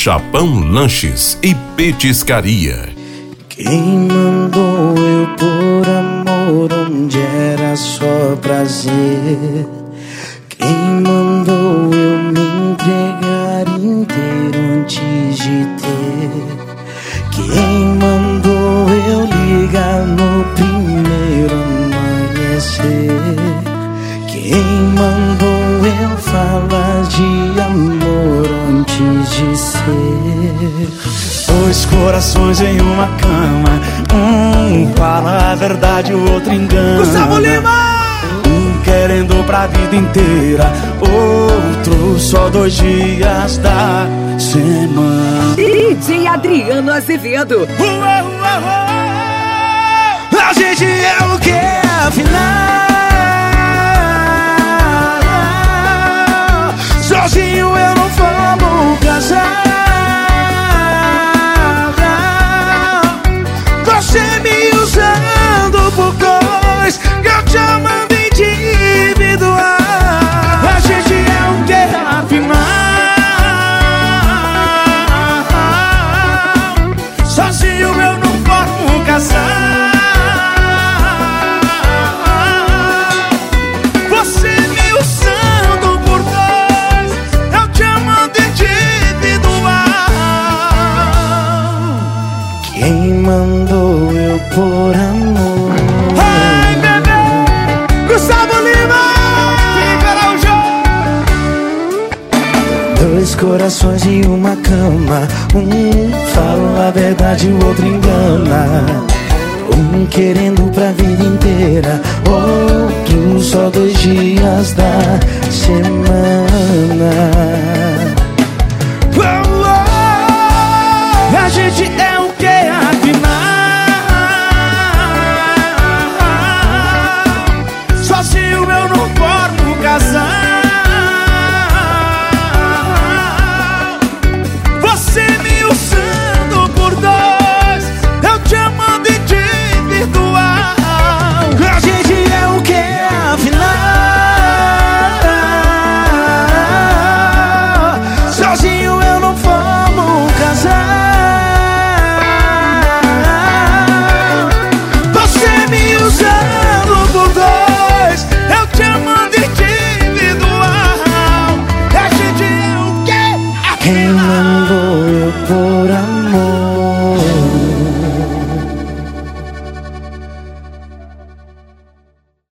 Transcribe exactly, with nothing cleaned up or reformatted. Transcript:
Chapão Lanches e Petiscaria. Quem mandou eu por amor onde era só prazer? Quem mandou eu me entregar inteiro antes de ter? Quem mandou eu ligar no primeiro amanhecer? Quem mandou eu falar de amor antes de ser? Dois corações em uma cama, um fala a verdade, o outro engana. Gustavo Lima! Um querendo pra vida inteira, outro só dois dias da semana. D J Adriano Azevedo. Ué, ué, ué. A gente é o que afinal? Sozinho eu não vou casar. Você me usando por coisas que eu te amando individual. A gente é o que afinal? Sozinho eu não vou casar. Você me usando por coisas, eu te amando individual. Quem mandou eu por amor? Ai, bebê! Gustavo Lima! Dois corações e uma cama, um fala a verdade, o outro engana. Um querendo pra vida inteira, outro só dois dias da semana.